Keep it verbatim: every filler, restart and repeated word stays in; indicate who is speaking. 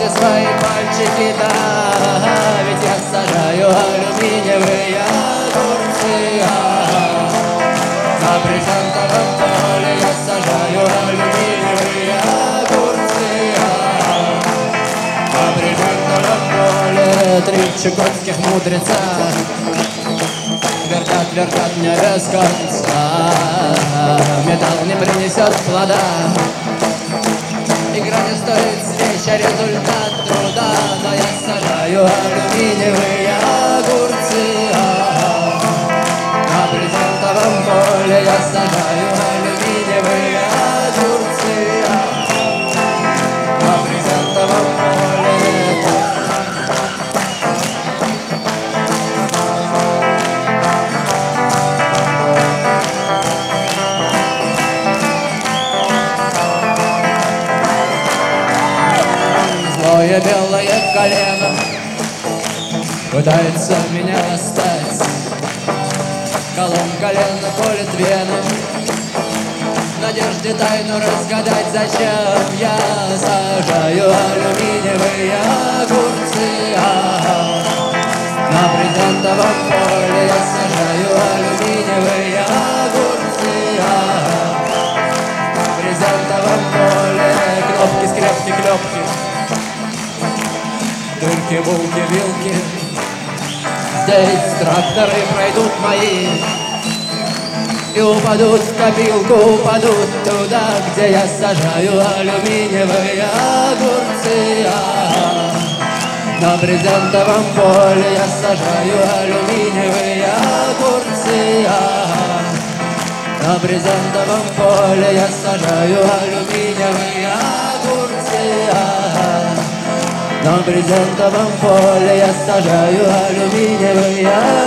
Speaker 1: Покажите свои пальчики, да, ведь я сажаю алюминиевые огурцы. На брезентовом поле я сажаю алюминиевые огурцы. На брезентовом поле три чукотских мудреца вертят, вертят мне без конца. Металл не принесет плода, игра не стоит свеч, а результат труда. Но я сажаю алюминиевые огурцы. На брезентовом поле я сажаю алюминиевые огурцы. На брезентовом поле. Злое белое колено пытается меня достать. Колом колено колет вену, в надежде тайну разгадать, зачем я сажаю алюминиевые огурцы. На брезентовом поле я сажаю алюминиевые огурцы. На брезентовом поле кнопки, скрепки, клепки, дырки, булки, вилки. Здесь тракторы пройдут мои и упадут в копилку, упадут туда, где я сажаю алюминиевые огурцы. На брезентовом поле я сажаю алюминиевые огурцы. На брезентовом поле я сажаю алюминиевые огурцы. На брезентовом поле я сажаю алюминиевые огурцы.